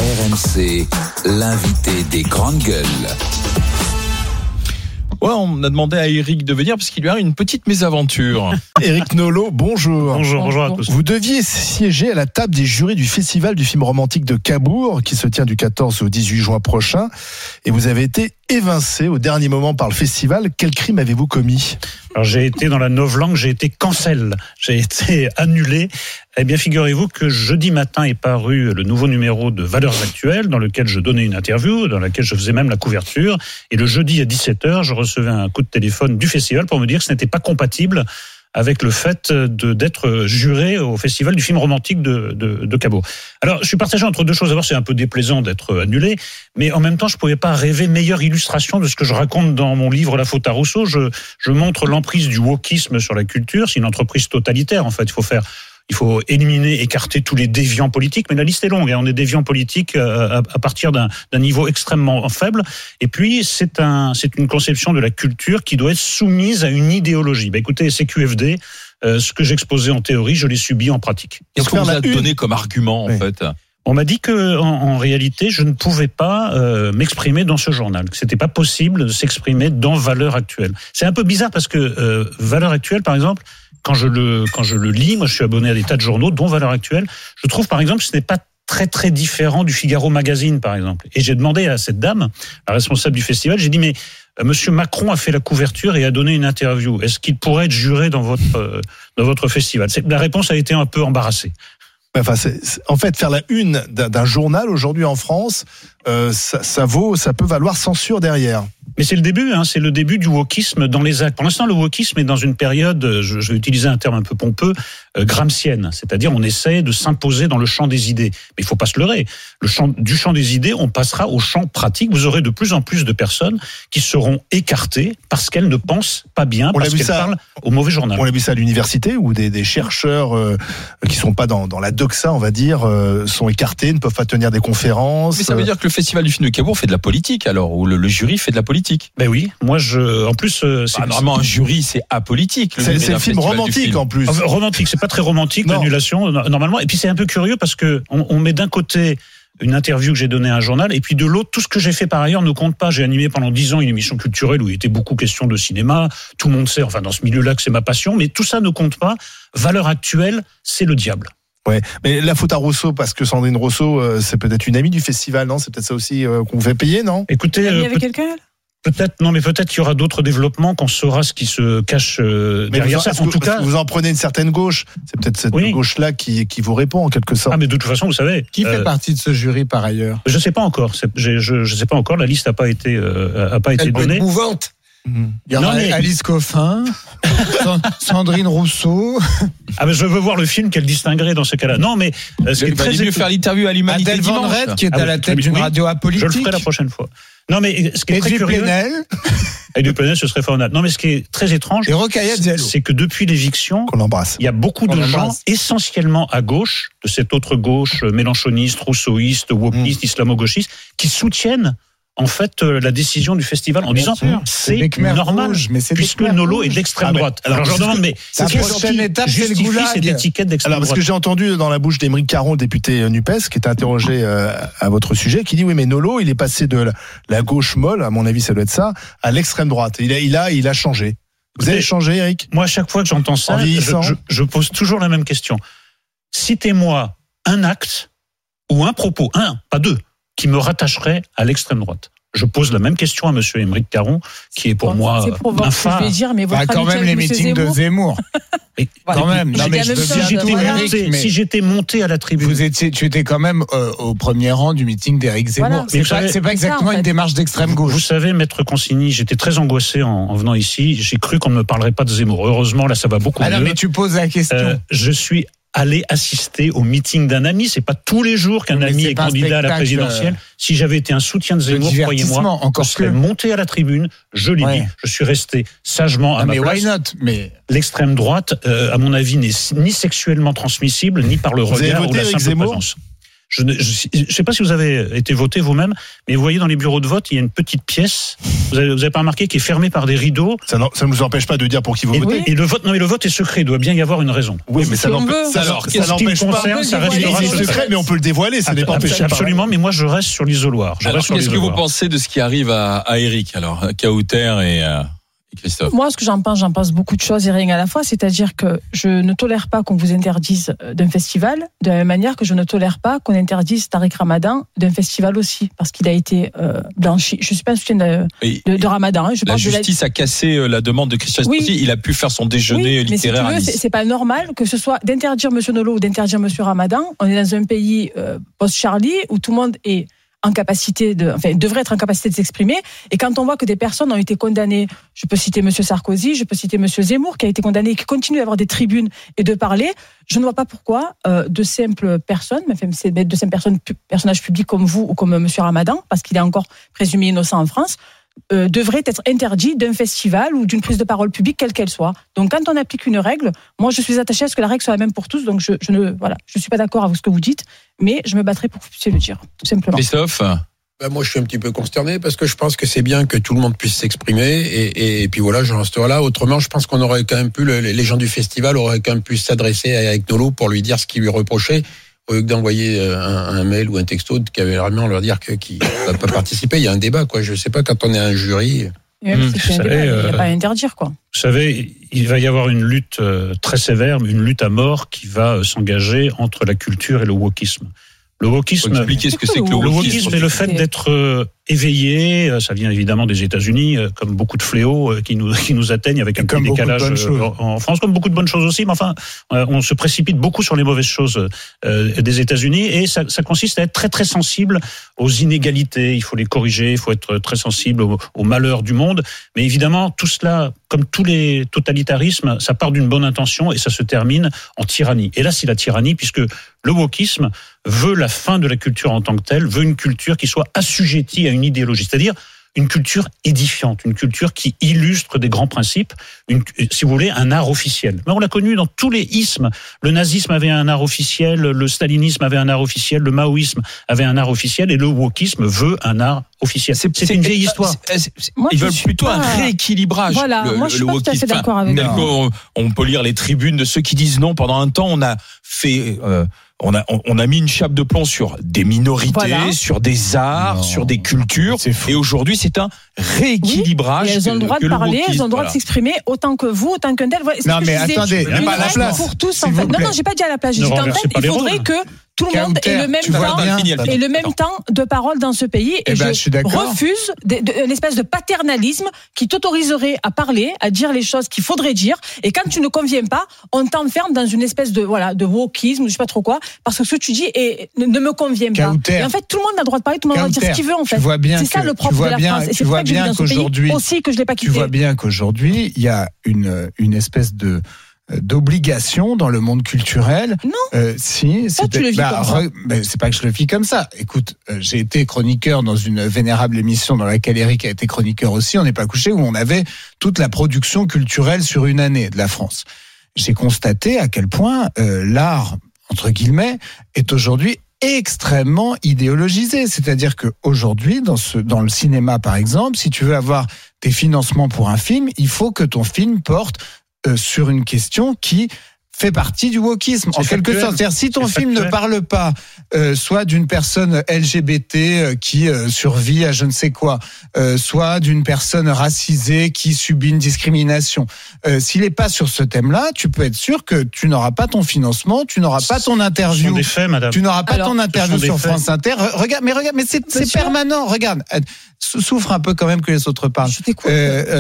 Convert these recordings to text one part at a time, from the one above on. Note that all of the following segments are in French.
RMC, l'invité des grandes gueules. Ouais, on a demandé à Eric de venir parce qu'il lui a une petite mésaventure. Éric Nolot, bonjour. Bonjour à tous. Vous deviez siéger à la table des jurys du Festival du film romantique de Cabourg, qui se tient du 14 au 18 juin prochain. Et vous avez été évincé au dernier moment par le festival. Quel crime avez-vous commis ? Alors j'ai été dans la novlangue, j'ai été cancel, j'ai été annulé. Eh bien figurez-vous que jeudi matin est paru le nouveau numéro de Valeurs Actuelles, dans lequel je donnais une interview, dans laquelle je faisais même la couverture. Et le jeudi à 17h, je recevais un coup de téléphone du festival pour me dire que ce n'était pas compatible avec le fait d'être juré au Festival du film romantique de Cabourg. Alors, je suis partagé entre deux choses. D'abord, c'est un peu déplaisant d'être annulé, mais en même temps, je ne pouvais pas rêver meilleure illustration de ce que je raconte dans mon livre La faute à Rousseau. Je montre l'emprise du wokisme sur la culture. C'est une entreprise totalitaire, en fait. Il faut éliminer, écarter tous les déviants politiques, mais la liste est longue. On est déviants politiques à partir d'un niveau extrêmement faible. Et puis, c'est une conception de la culture qui doit être soumise à une idéologie. Écoutez, CQFD, ce que j'exposais en théorie, je l'ai subi en pratique. Qu'est-ce qu'on vous a donné comme argument, en fait ? On m'a dit que, en réalité, je ne pouvais pas m'exprimer dans ce journal. Que c'était pas possible de s'exprimer dans Valeurs Actuelles. C'est un peu bizarre parce que Valeurs Actuelles, par exemple, quand je le lis, moi je suis abonné à des tas de journaux, dont Valeurs Actuelles, je trouve par exemple que ce n'est pas très très différent du Figaro Magazine, par exemple. Et j'ai demandé à cette dame, la responsable du festival, j'ai dit mais Monsieur Macron a fait la couverture et a donné une interview. Est-ce qu'il pourrait être juré dans votre festival ? La réponse a été un peu embarrassée. Enfin, en fait, faire la une d'un journal aujourd'hui en France, ça peut valoir censure derrière. Mais c'est le début, c'est le début du wokisme dans les actes. Pour l'instant, le wokisme est dans une période, je vais utiliser un terme un peu pompeux, gramscienne. C'est-à-dire, on essaie de s'imposer dans le champ des idées. Mais il faut pas se leurrer. Du champ des idées, on passera au champ pratique. Vous aurez de plus en plus de personnes qui seront écartées parce qu'elles ne pensent pas bien, parce qu'elles parlent au mauvais journal. On a vu ça à l'université, où des chercheurs qui sont pas dans la doxa, on va dire, sont écartés, ne peuvent pas tenir des conférences. Mais ça veut dire que le Festival du film de Cabourg fait de la politique, alors, ou le jury fait de la politique. Ben oui, moi en plus normalement un jury c'est apolitique. C'est un film romantique en plus. Romantique, c'est pas très romantique l'annulation normalement. Et puis c'est un peu curieux parce que on met d'un côté une interview que j'ai donnée à un journal et puis de l'autre tout ce que j'ai fait par ailleurs ne compte pas. J'ai animé pendant 10 ans une émission culturelle où il était beaucoup question de cinéma. Tout le monde sait, enfin dans ce milieu-là que c'est ma passion, mais tout ça ne compte pas. Valeurs Actuelles, c'est le diable. Ouais, mais la faute à Rousseau, parce que Sandrine Rousseau, c'est peut-être une amie du festival, non ? C'est peut-être ça aussi qu'on vous fait payer, non ? Écoutez, il y avait quelqu'un ? Peut-être qu'il y aura d'autres développements, qu'on saura ce qui se cache derrière ça. En tout cas, vous en prenez une certaine gauche. C'est peut-être cette gauche-là qui vous répond en quelque sorte. Ah, mais de toute façon, vous savez. Qui fait partie de ce jury par ailleurs ? Je sais pas encore. Je sais pas encore. La liste n'a pas été donnée. Elle mouvante. Il y aura Alice Coffin, Sandrine Rousseau. Ah mais je veux voir le film qu'elle distinguerait dans ce cas-là. Non mais ce qui est très mieux faire l'interview à l'Humanité Adèle Van Rett qui est à la tête d'une radio apolitique. Je le ferai la prochaine fois. Non mais ce qui est très curieux. Avec du Plenel, ce serait formidable. Non mais ce qui est très étrange, c'est que depuis l'éviction, il y a beaucoup de gens, essentiellement à gauche, de cette autre gauche mélanchoniste, rousseauiste, wokiste, islamo-gauchiste, qui soutiennent en fait la décision du festival en disant c'est normal puisque Nolot est d'extrême droite. Alors je leur demande mais c'est la prochaine étape, c'est le goulag. Cette étiquette d'extrême droite. Parce que j'ai entendu dans la bouche d'Aymeric Caron, le député NUPES, qui était interrogé à votre sujet, qui dit oui mais Nolot il est passé de la gauche molle, à mon avis ça doit être ça, à l'extrême droite. Il a changé. Vous avez changé, Eric ? Moi à chaque fois que j'entends ça, je pose toujours la même question. Citez-moi un acte ou un propos, pas deux, qui me rattacherait à l'extrême droite. Je pose la même question à monsieur Aymeric Caron, qui est pour moi un phare. Je vais dire, mais quand même les meetings de Zemmour. Quand même. Non, mais si j'étais monté à la tribune. Tu étais quand même au premier rang du meeting d'Éric Zemmour. Voilà, c'est pas exactement une démarche d'extrême gauche. Vous savez, maître Consigny, j'étais très angoissé en venant ici. J'ai cru qu'on ne me parlerait pas de Zemmour. Heureusement, là, ça va beaucoup mieux. Alors, mais tu poses la question. Je suis aller assister au meeting d'un ami. C'est pas tous les jours qu'un ami est candidat à la présidentielle. Si j'avais été un soutien de Zemmour, croyez-moi, je serais monté à la tribune. Je l'ai dit. Je suis resté sagement à ma place. Why not ? Mais l'extrême droite, à mon avis, n'est ni sexuellement transmissible, ni par le regard ou la simple présence. Je ne sais pas si vous avez été voté vous-même, mais vous voyez dans les bureaux de vote, il y a une petite pièce. Vous avez pas remarqué, qui est fermée par des rideaux. Ça ne nous empêche pas de dire pour qui vous votez. Et le vote est secret. Il doit bien y avoir une raison. Oui, mais ça n'empêche pas. Ça restera secret, mais on peut le dévoiler. Ça n'est pas empêché. Absolument, mais moi je reste sur l'isoloir. Qu'est-ce que vous pensez de ce qui arrive à Eric, alors, à Kauter et Christophe? Moi, ce que j'en pense beaucoup de choses et rien à la fois. C'est-à-dire que je ne tolère pas qu'on vous interdise d'un festival, de la même manière que je ne tolère pas qu'on interdise Tariq Ramadan d'un festival aussi, parce qu'il a été blanchi. Je ne suis pas soutien de Ramadan. La justice a cassé la demande de Christian Estrosi. Oui. Il a pu faire son déjeuner littéraire à Nice. C'est pas normal que ce soit d'interdire M. Nolot ou d'interdire M. Ramadan. On est dans un pays post-Charlie où tout le monde est devrait être en capacité de s'exprimer. Et quand on voit que des personnes ont été condamnées, je peux citer M. Sarkozy, je peux citer M. Zemmour, qui a été condamné et qui continue d'avoir des tribunes et de parler, je ne vois pas pourquoi de simples personnes, personnages publics comme vous ou comme M. Ramadan, parce qu'il est encore présumé innocent en France, devrait être interdit d'un festival ou d'une prise de parole publique, quelle qu'elle soit. Donc quand on applique une règle, moi je suis attachée à ce que la règle soit la même pour tous, donc je suis pas d'accord avec ce que vous dites, mais je me battrai pour que vous puissiez le dire, tout simplement. Christophe ? Moi, je suis un petit peu consterné parce que je pense que c'est bien que tout le monde puisse s'exprimer et puis voilà, je resterai là. Autrement, je pense qu'on aurait quand même pu, les gens du festival auraient quand même pu s'adresser à Eric Nolot pour lui dire ce qu'il lui reprochait, au lieu d'envoyer un mail ou un texto qui avait vraiment leur dire qu'il ne va pas participer. Il y a un débat, quoi. Je sais pas, quand on est un jury. Il n'y a pas à interdire, quoi. Vous savez, il va y avoir une lutte très sévère, une lutte à mort qui va s'engager entre la culture et le wokisme. Le wokisme, expliquer ce que c'est que le wokisme est le fait d'être éveillé. Ça vient évidemment des États-Unis, comme beaucoup de fléaux qui nous atteignent avec un petit décalage en France, comme beaucoup de bonnes choses aussi. Mais enfin, on se précipite beaucoup sur les mauvaises choses des États-Unis, et ça consiste à être très très sensible aux inégalités. Il faut les corriger, il faut être très sensible aux malheurs du monde. Mais évidemment, tout cela, comme tous les totalitarismes, ça part d'une bonne intention et ça se termine en tyrannie. Et là, c'est la tyrannie, puisque le wokisme veut la fin de la culture en tant que telle, veut une culture qui soit assujettie à une idéologie, c'est-à-dire une culture édifiante, une culture qui illustre des grands principes, si vous voulez, un art officiel. Mais on l'a connu dans tous les ismes. Le nazisme avait un art officiel, le stalinisme avait un art officiel, le maoïsme avait un art officiel, et le wokisme veut un art officiel. C'est une vieille histoire. Ils veulent plutôt un rééquilibrage. Voilà, moi je suis pas tout à fait d'accord avec vous. On peut lire les tribunes de ceux qui disent non. Pendant un temps, on a fait... On a mis une chape de plomb sur des minorités, sur des arts, sur des cultures. Et aujourd'hui, c'est un rééquilibrage. Oui, elles ont le droit de parler, elles ont le droit de s'exprimer autant que vous, autant qu'un tel. Non, mais attendez, il n'y a pas à la place. Pour tous, en fait. Non, j'ai pas dit à la place. J'ai dit qu'en fait, il faudrait que tout le monde ait le même temps de parole dans ce pays. Et je refuse une espèce de paternalisme qui t'autoriserait à parler, à dire les choses qu'il faudrait dire. Et quand tu ne conviens pas, on t'enferme dans une espèce de wokisme, je sais pas trop quoi, parce que ce que tu dis ne me convient pas. Et en fait, tout le monde a le droit de parler, tout le monde a le droit de dire ce qu'il veut, en fait. C'est ça le propre de la France. Et c'est pour ça que je vis dans ce pays aussi que je l'ai pas quitté. Tu vois bien qu'aujourd'hui, il y a une espèce d'obligation dans le monde culturel. Non. Si, c'est tu le vis comme ça. C'est pas que je le vis comme ça. Écoute, j'ai été chroniqueur dans une vénérable émission dans laquelle Eric a été chroniqueur aussi. On n'est pas couché, où on avait toute la production culturelle sur une année de la France. J'ai constaté à quel point l'art, entre guillemets, est aujourd'hui extrêmement idéologisé. C'est-à-dire qu'aujourd'hui, dans le cinéma par exemple, si tu veux avoir des financements pour un film, il faut que ton film porte sur une question qui fait partie du wokisme, en quelque sorte. C'est-à-dire, si ton film ne parle pas soit d'une personne LGBT qui survit à je ne sais quoi, soit d'une personne racisée qui subit une discrimination, s'il n'est pas sur ce thème-là, tu peux être sûr que tu n'auras pas ton financement, tu n'auras pas ton interview. Ce sont des faits, madame. Tu n'auras pas ton interview sur France Inter. Regarde, mais c'est permanent. Regarde. Souffre un peu quand même que les autres parlent. Je t'écoute.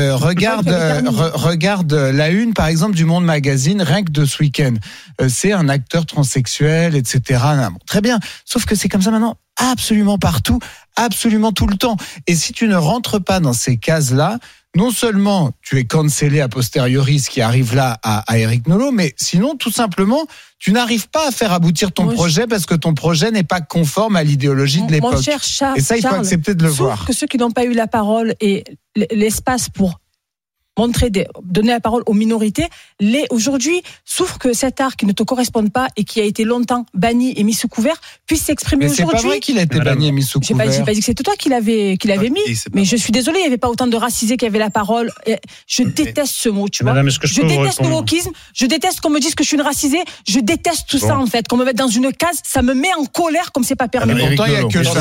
Regarde la une, par exemple, du Monde Magazine, rien que de ce week-end. C'est un acteur transsexuel, etc. Très bien. Sauf que c'est comme ça maintenant, absolument partout, absolument tout le temps. Et si tu ne rentres pas dans ces cases-là, non seulement tu es cancellé a posteriori, ce qui arrive là à Eric Nolot, mais sinon, tout simplement, tu n'arrives pas à faire aboutir ton projet parce que ton projet n'est pas conforme à l'idéologie de l'époque. Mon cher Charles, et ça, il faut accepter de le voir. Que ceux qui n'ont pas eu la parole et l'espace pour donner la parole aux minorités, aujourd'hui souffrent que cet art qui ne te correspond pas et qui a été longtemps banni et mis sous couvert puisse s'exprimer mais aujourd'hui. C'est pas vrai qu'il a été banni et mis sous couvert. J'ai pas dit que c'était toi qui l'avais mis, mais je suis désolée, il n'y avait pas autant de racisés qui avaient la parole. Je déteste ce mot, tu vois. Madame, est-ce que je déteste le wokisme, je déteste qu'on me dise que je suis une racisée, je déteste tout ça en fait, qu'on me mette dans une case, ça me met en colère comme c'est pas permis. Pourtant, il y a que ça.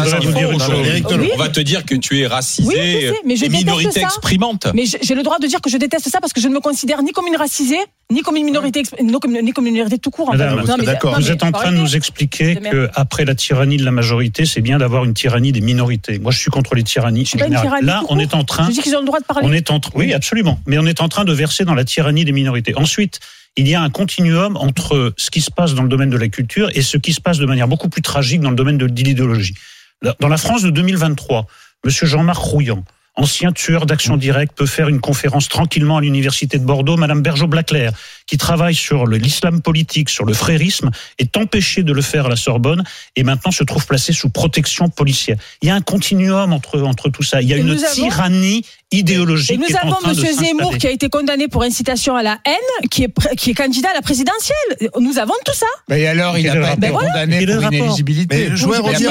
On va te dire que tu es racisé, oui, je sais, mais je et minorité déteste ça. exprimante. Mais j'ai le droit de dire que je déteste ça parce que je ne me considère ni comme une racisée, ni comme une minorité, ni comme une minorité tout court. Madame, vous êtes en train de nous expliquer qu'après la tyrannie de la majorité, c'est bien d'avoir une tyrannie des minorités. Moi, je suis contre les tyrannies. Je suis pas une tyrannie. Là, on est en train. Je dis qu'ils ont le droit de parler. Oui, absolument. Mais on est en train de verser dans la tyrannie des minorités. Ensuite, il y a un continuum entre ce qui se passe dans le domaine de la culture et ce qui se passe de manière beaucoup plus tragique dans le domaine de l'idéologie. Dans la France de 2023, Monsieur Jean-Marc Rouillant, ancien tueur d'Action Directe, peut faire une conférence tranquillement à l'université de Bordeaux. Madame Bergeau-Blaclair, qui travaille sur l'islam politique, sur le frérisme, est empêchée de le faire à la Sorbonne et maintenant se trouve placée sous protection policière. Il y a un continuum entre tout ça. Il y a une tyrannie idéologique. Et nous avons M. Zemmour qui a été condamné pour incitation à la haine, qui est candidat à la présidentielle. Nous avons tout ça. Mais alors, il n'a pas été condamné pour inéligibilité. Je voudrais revenir,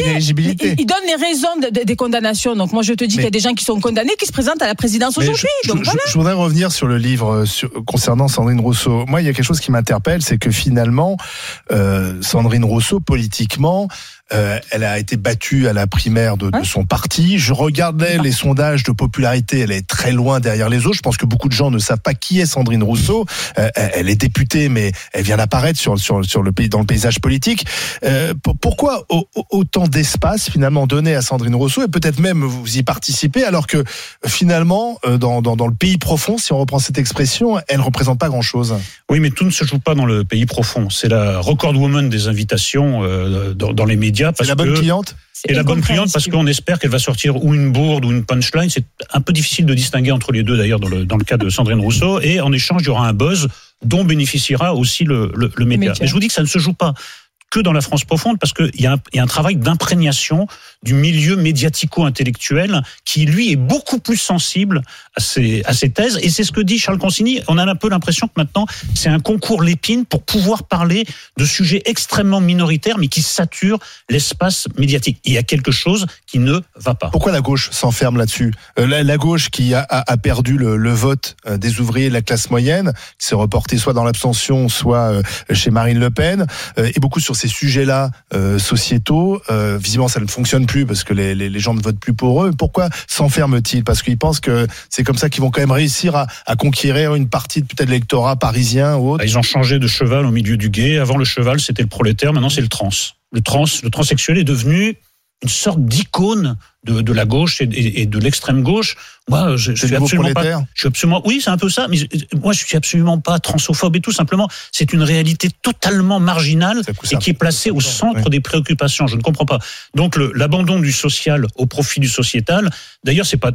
il donne les raisons des condamnations. Donc moi, je te dis qu'il y a des gens qui sont condamnés qui se présentent à la présidence aujourd'hui. Je voudrais revenir sur le livre concernant Sandrine Rousseau. Moi, il y a quelque chose qui m'interpelle, c'est que finalement, Sandrine Rousseau, politiquement, elle a été battue à la primaire de son parti. Je regardais les sondages de popularité, elle est très loin derrière les autres. Je pense que beaucoup de gens ne savent pas qui est Sandrine Rousseau. Elle est députée, mais elle vient d'apparaître dans le paysage politique. Pourquoi autant d'espace finalement donné à Sandrine Rousseau, et peut-être même vous y participez, alors que finalement, dans le pays profond, si on reprend cette expression, elle ne représente pas grand-chose. Oui, mais tout ne se joue pas dans le pays profond. C'est la record woman des invitations dans les médias. C'est la bonne cliente ? Et la bonne cliente parce qu'on espère qu'elle va sortir ou une bourde ou une punchline. C'est un peu difficile de distinguer entre les deux d'ailleurs dans le cas de Sandrine Rousseau. Et en échange, il y aura un buzz dont bénéficiera aussi le média. Mais je vous dis que ça ne se joue pas que dans la France profonde, parce qu'il y a un travail d'imprégnation du milieu médiatico-intellectuel qui, lui, est beaucoup plus sensible à ces thèses. Et c'est ce que dit Charles Consigny. On a un peu l'impression que maintenant, c'est un concours Lépine pour pouvoir parler de sujets extrêmement minoritaires, mais qui saturent l'espace médiatique. Il y a quelque chose qui ne va pas. Pourquoi la gauche s'enferme là-dessus ? La gauche qui a perdu le vote des ouvriers de la classe moyenne, qui s'est reporté soit dans l'abstention, soit chez Marine Le Pen, et beaucoup sur ces sujets-là sociétaux, visiblement ça ne fonctionne plus parce que les gens ne votent plus pour eux. Pourquoi s'enferment-ils ? Parce qu'ils pensent que c'est comme ça qu'ils vont quand même réussir à conquérir une partie de peut-être l'électorat parisien ou autre. Ils ont changé de cheval au milieu du gué. Avant le cheval, c'était le prolétaire, maintenant c'est le trans. Le transsexuel est devenu une sorte d'icône de la gauche et de l'extrême gauche. Moi, je suis absolument pas. Oui, c'est un peu ça. Mais moi, je suis absolument pas transophobe et tout. Simplement, c'est une réalité totalement marginale et qui est placée au centre des préoccupations. Je ne comprends pas. Donc, l'abandon du social au profit du sociétal. D'ailleurs, c'est pas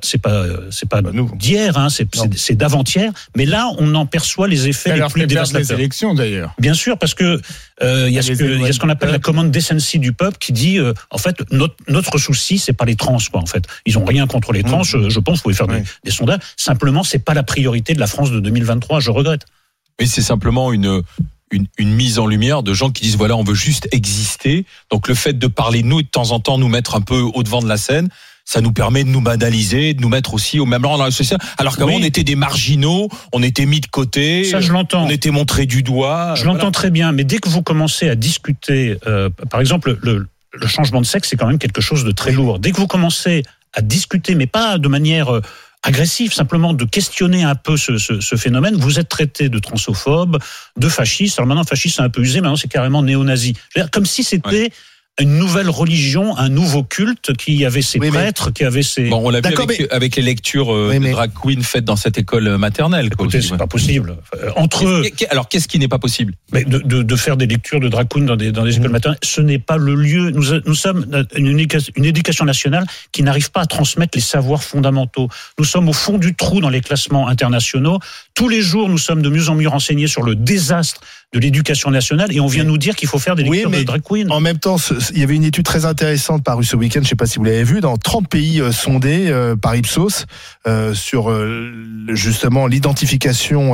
d'hier, hein, c'est d'avant-hier. Mais là, on en perçoit les effets les plus dévastateurs. Les élections, d'ailleurs. Bien sûr, parce que il y a ce qu'on appelle la common decency du peuple qui dit, en fait, notre souci, c'est pas les trans. En fait, ils ont rien contre les trans. Je pense, vous pouvez faire des sondages. Simplement, c'est pas la priorité de la France de 2023. Je regrette. Mais c'est simplement une mise en lumière de gens qui disent voilà, on veut juste exister. Donc le fait de parler de nous et de temps en temps nous mettre un peu au devant de la scène, ça nous permet de nous banaliser, de nous mettre aussi au même rang dans la société. Alors qu'avant, on était des marginaux, on était mis de côté. Ça, je l'entends. On était montré du doigt. Je l'entends très bien. Mais dès que vous commencez à discuter, par exemple, le changement de sexe, c'est quand même quelque chose de très lourd. Dès que vous commencez à discuter, mais pas de manière agressive, simplement de questionner un peu ce phénomène, vous êtes traité de transphobe, de fasciste. Alors maintenant, fasciste, c'est un peu usé, maintenant c'est carrément néo-nazi. Comme si c'était une nouvelle religion, un nouveau culte qui avait ses prêtres, qui avait ses... Bon, on l'a vu avec les lectures de drag queen faites dans cette école maternelle. Écoutez, c'est pas possible. Alors, qu'est-ce qui n'est pas possible ? Mais de faire des lectures de drag queen dans des écoles maternelles, ce n'est pas le lieu. Nous sommes une éducation nationale qui n'arrive pas à transmettre les savoirs fondamentaux. Nous sommes au fond du trou dans les classements internationaux. Tous les jours, nous sommes de mieux en mieux renseignés sur le désastre de l'éducation nationale et on vient nous dire qu'il faut faire des lectures de drag queen. En même temps, il y avait une étude très intéressante parue ce week-end, je ne sais pas si vous l'avez vu, dans 30 pays sondés par Ipsos sur justement l'identification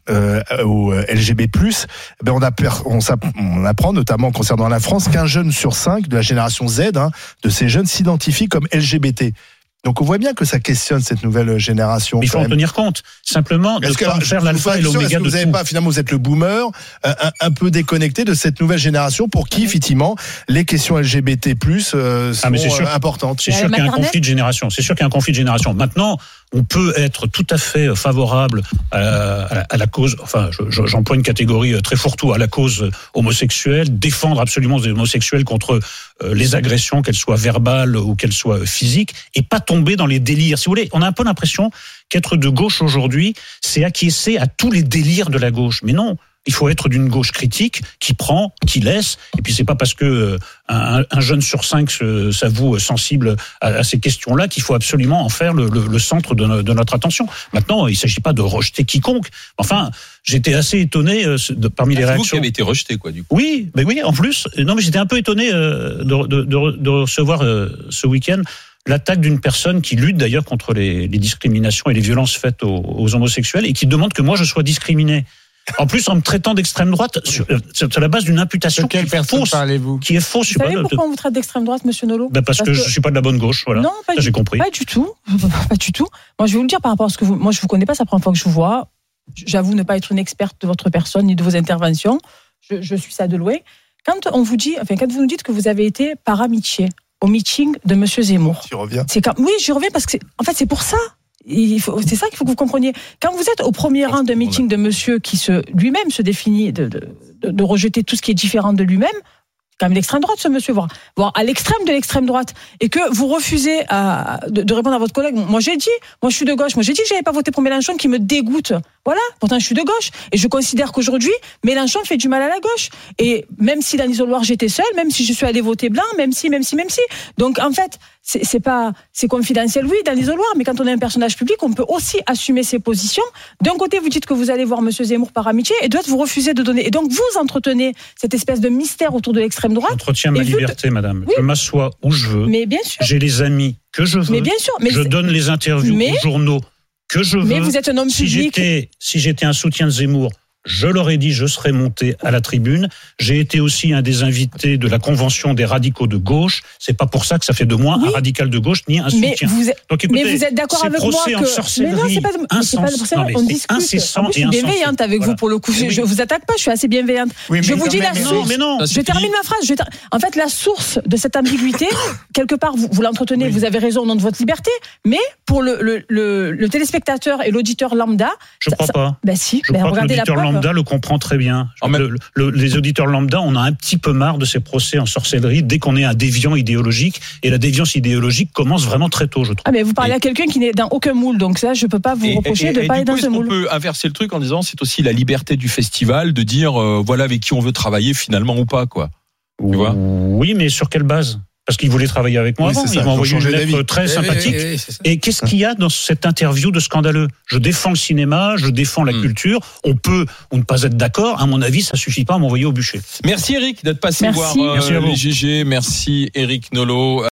au LGBT+. Ben on apprend notamment concernant la France qu'un jeune sur 5 de la génération Z, de ces jeunes, s'identifie comme LGBT. Donc on voit bien que ça questionne cette nouvelle génération. Mais il faut en tenir compte. Simplement, de pas faire l'alpha et l'oméga de tout. Finalement, vous êtes le boomer, un peu déconnecté de cette nouvelle génération pour qui, effectivement, les questions LGBT+, sont importantes. C'est sûr qu'il y a un conflit de génération. C'est sûr qu'il y a un conflit de génération. Maintenant, on peut être tout à fait favorable à la cause, enfin, j'emploie une catégorie très fourre-tout, à la cause homosexuelle, défendre absolument les homosexuels contre les agressions, qu'elles soient verbales ou qu'elles soient physiques, et pas tomber dans les délires. Si vous voulez, on a un peu l'impression qu'être de gauche aujourd'hui, c'est acquiescer à tous les délires de la gauche. Mais non. Il faut être d'une gauche critique, qui prend, qui laisse. Et puis c'est pas parce que un jeune sur 5 s'avoue sensible à ces questions-là qu'il faut absolument en faire le centre de notre attention. Maintenant, il s'agit pas de rejeter quiconque. Enfin, j'étais assez étonné parmi les réactions. Vous qui avez été rejeté, quoi, du coup. Oui, mais oui, en plus. Non, mais j'étais un peu étonné de recevoir ce week-end l'attaque d'une personne qui lutte d'ailleurs contre les discriminations et les violences faites aux homosexuels et qui demande que moi je sois discriminé. En plus, en me traitant d'extrême droite, sur la base d'une imputation qui est fausse. Qui est fausse. Vous savez pourquoi on vous traite d'extrême droite, monsieur Nolot ? Parce que je suis pas de la bonne gauche, voilà. Non, pas j'ai compris. Pas du tout. Pas du tout. Moi, je vais vous le dire par rapport à ce que vous. Moi, je vous connais pas, c'est la première fois que je vous vois. J'avoue ne pas être une experte de votre personne ni de vos interventions. Je suis ça de loin. Quand on vous dit, quand vous nous dites que vous avez été par amitié au meeting de monsieur Zemmour. Tu reviens. Oui, j'y reviens parce que c'est pour ça. C'est ça qu'il faut que vous compreniez. Quand vous êtes au premier rang de meeting de monsieur qui lui-même se définit de rejeter tout ce qui est différent de lui-même, quand même l'extrême droite, ce monsieur, voire à l'extrême de l'extrême droite, et que vous refusez de répondre à votre collègue. Moi, j'ai dit, je suis de gauche. Moi, j'ai dit que j'avais pas voté pour Mélenchon, qui me dégoûte. Voilà. Pourtant, je suis de gauche. Et je considère qu'aujourd'hui, Mélenchon fait du mal à la gauche. Et même si dans l'isoloir, j'étais seule, même si je suis allée voter blanc, même si. Donc, en fait, c'est confidentiel, oui, dans l'isoloir, mais quand on est un personnage public, on peut aussi assumer ses positions. D'un côté, vous dites que vous allez voir monsieur Zemmour par amitié, et de l'autre, vous refusez de donner. Et donc, vous entretenez cette espèce de mystère autour de l'extrême droite. J'entretiens ma liberté, madame. Oui. Je m'assois où je veux. Mais bien sûr. J'ai les amis que je veux. Mais bien sûr. Je donne les interviews aux journaux que je veux. Mais vous êtes un homme public. Si j'étais un soutien de Zemmour, je leur ai dit, je serais monté à la tribune. J'ai été aussi un des invités de la convention des radicaux de gauche. C'est pas pour ça que ça fait de moi un radical de gauche ni un soutien. Donc, écoutez, mais vous êtes d'accord avec moi que... Mais non, c'est pas on discute. Incessant je suis bienveillante avec vous pour le coup. Je vous attaque pas, je suis assez bienveillante. Je vous dis la source. Je termine ma phrase. En fait, la source de cette ambiguïté, quelque part, vous l'entretenez, vous avez raison au nom de votre liberté, mais pour le téléspectateur et l'auditeur lambda... Je crois pas. Ben si, regardez la preuve. Lambda le comprend très bien. Les auditeurs lambda, on a un petit peu marre de ces procès en sorcellerie dès qu'on est un déviant idéologique, et la déviance idéologique commence vraiment très tôt, je trouve. Ah mais vous parlez à quelqu'un qui n'est dans aucun moule, donc ça je peux pas vous reprocher de pas être dans ce moule. On peut inverser le truc en disant c'est aussi la liberté du festival de dire voilà avec qui on veut travailler finalement ou pas, quoi. Tu vois ? Oui, mais sur quelle base ? Parce qu'il voulait travailler avec moi avant. Il m'a envoyé une lettre très sympathique. Et qu'est-ce qu'il y a dans cette interview de scandaleux ? Je défends le cinéma, je défends la culture. On peut ou ne pas être d'accord. À mon avis, ça suffit pas à m'envoyer au bûcher. Merci Eric d'être passé voir les GG. Merci Eric Nolot.